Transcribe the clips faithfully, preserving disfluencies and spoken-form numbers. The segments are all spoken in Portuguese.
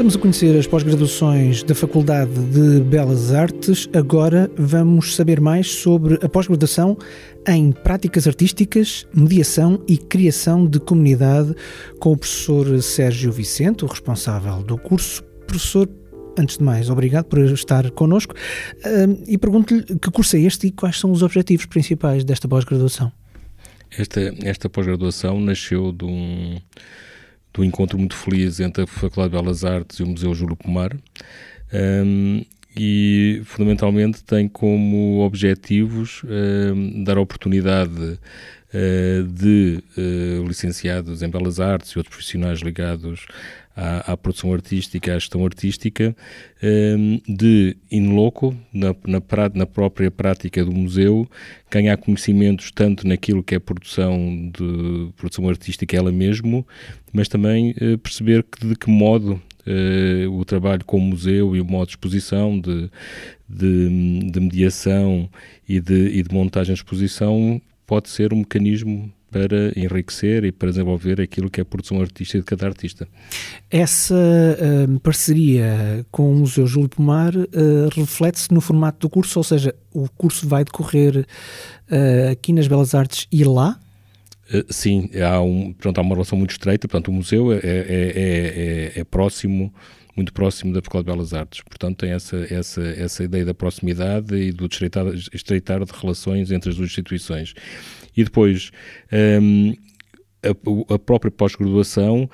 Estamos a conhecer as pós-graduações da Faculdade de Belas Artes. Agora vamos saber mais sobre a pós-graduação em Práticas Artísticas, Mediação e Criação de Comunidade, com o professor Sérgio Vicente, o responsável do curso. Professor, antes de mais, obrigado por estar connosco e pergunto-lhe que curso é este e quais são os objetivos principais desta pós-graduação. Esta, esta pós-graduação nasceu de um, de um encontro muito feliz entre a Faculdade de Belas Artes e o Museu Júlio Pomar um, e, fundamentalmente, tem como objetivos um, dar a oportunidade uh, de uh, licenciados em Belas Artes e outros profissionais ligados à, à produção artística, à gestão artística, um, de in loco, na, na, na própria prática do museu, ganhar conhecimentos tanto naquilo que é produção de produção artística ela mesmo, mas também uh, perceber que, de que modo uh, o trabalho com o museu e o modo de exposição, de, de, de mediação e de, e de montagem de exposição pode ser um mecanismo para enriquecer e para desenvolver aquilo que é a produção artística de cada artista. Essa uh, parceria com o Museu Júlio Pomar uh, reflete-se no formato do curso, ou seja, o curso vai decorrer uh, aqui nas Belas Artes e lá? Uh, sim, há, um, pronto, há uma relação muito estreita, portanto o museu é, é, é, é, é próximo, muito próximo da Faculdade de Belas Artes, portanto tem essa, essa, essa ideia da proximidade e do estreitar, estreitar de relações entre as duas instituições. E depois, um, a, a própria pós-graduação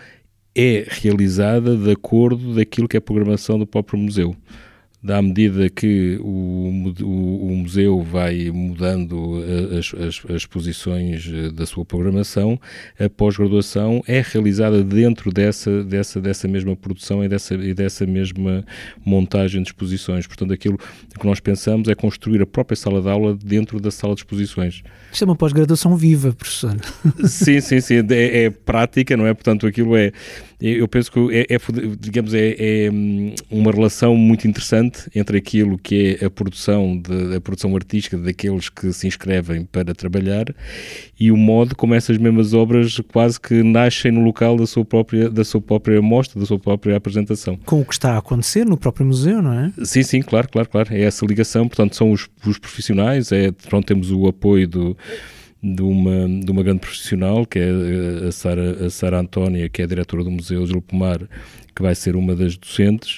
é realizada de acordo daquilo que é a programação do próprio museu. À medida que o, o, o museu vai mudando as, as, as posições da sua programação, a pós-graduação é realizada dentro dessa, dessa, dessa mesma produção e dessa, e dessa mesma montagem de exposições. Portanto, aquilo que nós pensamos é construir a própria sala de aula dentro da sala de exposições. Isto é uma pós-graduação viva, professor. Sim, sim, sim. É, é prática, não é? Portanto, aquilo é... Eu penso que é, é digamos, é, é uma relação muito interessante entre aquilo que é a produção, de, a produção artística daqueles que se inscrevem para trabalhar e o modo como essas mesmas obras quase que nascem no local da sua própria, da sua própria mostra, da sua própria apresentação. Com o que está a acontecer no próprio museu, não é? Sim, sim, claro, claro, claro. É essa ligação, portanto, são os, os profissionais, é, pronto, temos o apoio do... De uma, de uma grande profissional, que é a Sara, a Sara Antónia, que é a diretora do Museu Júlio Pomar, que vai ser uma das docentes,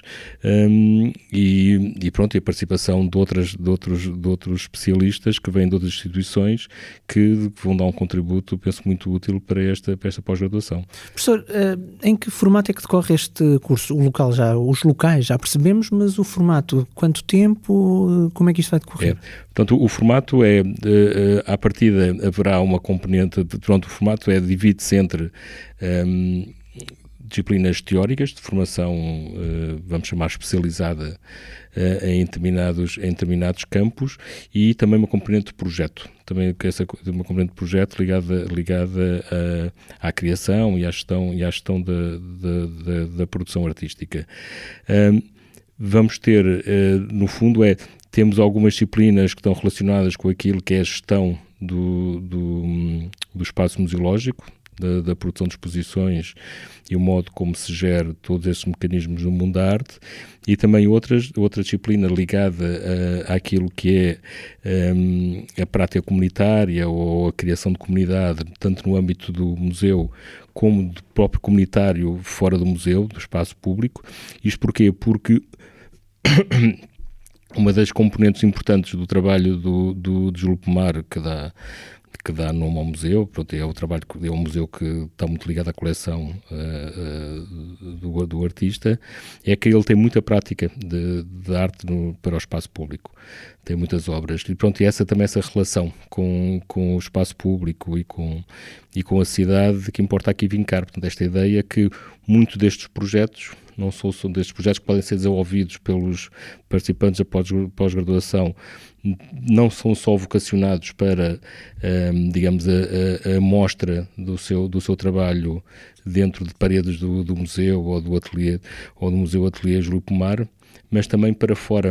um, e, e pronto, e a participação de, outras, de, outros, de outros especialistas que vêm de outras instituições que vão dar um contributo, penso, muito útil para esta, para esta pós-graduação. Professor, em que formato é que decorre este curso? O local já, os locais já percebemos, mas o formato, quanto tempo, como é que isto vai decorrer? É. Portanto, o formato é, à partida haverá uma componente, de, pronto, o formato é, divide-se entre um, disciplinas teóricas de formação, uh, vamos chamar especializada, uh, em, determinados, em determinados campos e também uma componente de projeto, também essa, uma componente de projeto ligada, ligada a, à criação e à gestão, e à gestão da, da, da, da produção artística. Um, vamos ter, uh, no fundo, é temos algumas disciplinas que estão relacionadas com aquilo que é a gestão do, do, do espaço museológico, da, da produção de exposições e o modo como se gera todos esses mecanismos no mundo da arte, e também outras, outra disciplina ligada a, àquilo que é um, a prática comunitária ou a criação de comunidade, tanto no âmbito do museu como do próprio comunitário fora do museu, do espaço público. Isto porquê? Porque uma das componentes importantes do trabalho do, do, do Júlio Pomar, que dá, que dá nome ao museu, pronto, é o trabalho que é um museu que está muito ligado à coleção uh, uh, do, do artista, é que ele tem muita prática de, de arte no, para o espaço público. Tem muitas obras. E pronto, e essa também essa relação com, com o espaço público e com, e com a cidade que importa aqui vincar. Portanto, esta ideia que muitos destes projetos não são, são destes projetos que podem ser desenvolvidos pelos participantes da pós-graduação, não são só vocacionados para, um, digamos, a, a, a mostra do seu, do seu trabalho dentro de paredes do, do museu ou do ateliê, ou do Museu Ateliê Júlio Pomar, mas também para fora,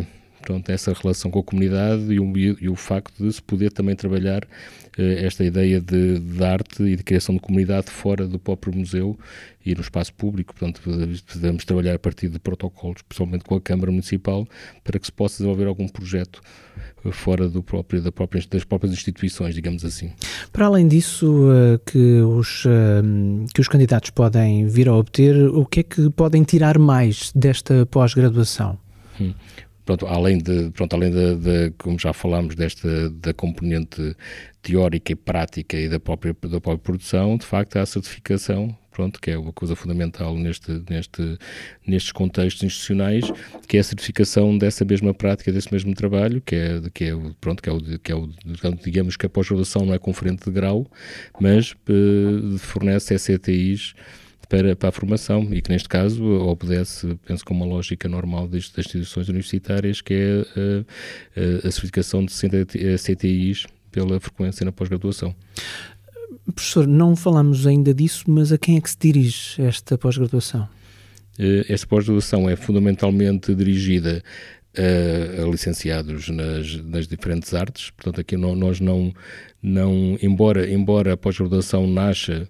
portanto, essa relação com a comunidade e o, e o facto de se poder também trabalhar eh, esta ideia de, de arte e de criação de comunidade fora do próprio museu e no espaço público. Portanto, podemos trabalhar a partir de protocolos, principalmente com a Câmara Municipal, para que se possa desenvolver algum projeto fora do próprio, da própria, das próprias instituições, digamos assim. Para além disso, que os, que os candidatos podem vir a obter, o que é que podem tirar mais desta pós-graduação? Hum. Pronto, além de, pronto, além de, de, como já falámos, desta da componente teórica e prática e da própria, da própria produção, de facto há a certificação, pronto, que é uma coisa fundamental neste, neste, nestes contextos institucionais, que é a certificação dessa mesma prática, desse mesmo trabalho, que é, que é, pronto, que é, o, que é o, digamos que a pós-graduação não é conferente de grau, mas uh, fornece C T Is Para, para a formação e que neste caso obedece, penso, com uma lógica normal das, das instituições universitárias, que é a, a, a certificação de C T Is pela frequência na pós-graduação. Professor, não falamos ainda disso, mas a quem é que se dirige esta pós-graduação? Esta pós-graduação é fundamentalmente dirigida a, a licenciados nas, nas diferentes artes, portanto aqui não, nós não, não embora, embora a pós-graduação nasça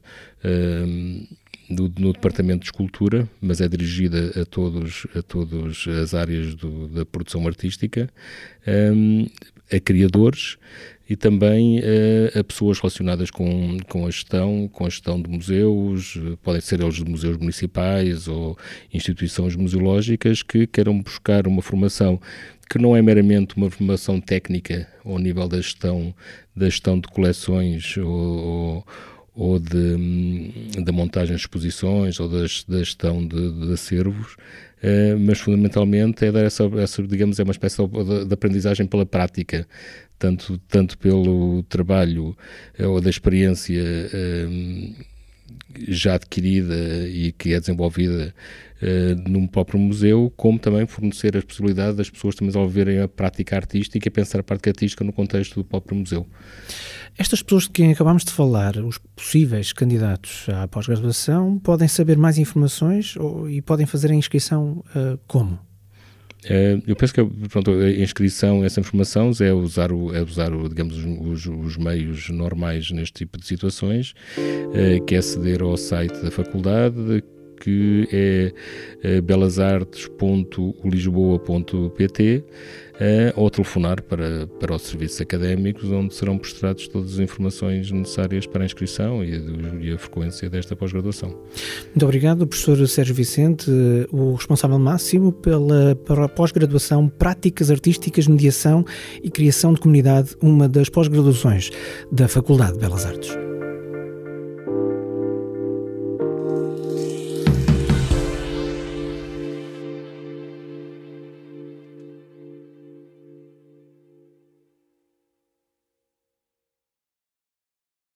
uh, No, no Departamento de Escultura, mas é dirigida a todos, a todas as áreas do, da produção artística, um, a criadores e também uh, a pessoas relacionadas com, com a gestão, com a gestão de museus, podem ser eles de museus municipais ou instituições museológicas que queiram buscar uma formação que não é meramente uma formação técnica ao nível da gestão, da gestão de coleções ou, ou ou de, de montagem de exposições, ou da, da gestão de, de acervos, eh, mas fundamentalmente é dar essa, essa, digamos, é uma espécie de, de aprendizagem pela prática, tanto, tanto pelo trabalho eh, ou da experiência eh, já adquirida e que é desenvolvida eh, num próprio museu, como também fornecer a possibilidade das pessoas também desenvolverem a prática artística e pensar a prática artística no contexto do próprio museu. Estas pessoas de quem acabámos de falar, os possíveis candidatos à pós-graduação, podem saber mais informações ou, e podem fazer a inscrição uh, como? Uh, eu penso que pronto, a inscrição, essa informação é usar, o, é usar o, digamos, os, os meios normais neste tipo de situações, uh, que é aceder ao site da faculdade, que é uh, belasartes ponto lisboa ponto pt, uh, ou telefonar para, para os serviços académicos, onde serão prestadas todas as informações necessárias para a inscrição e a, e a frequência desta pós-graduação. Muito obrigado, professor Sérgio Vicente, o responsável máximo pela, pela pós-graduação Práticas Artísticas, Mediação e Criação de Comunidade, uma das pós-graduações da Faculdade de Belas Artes.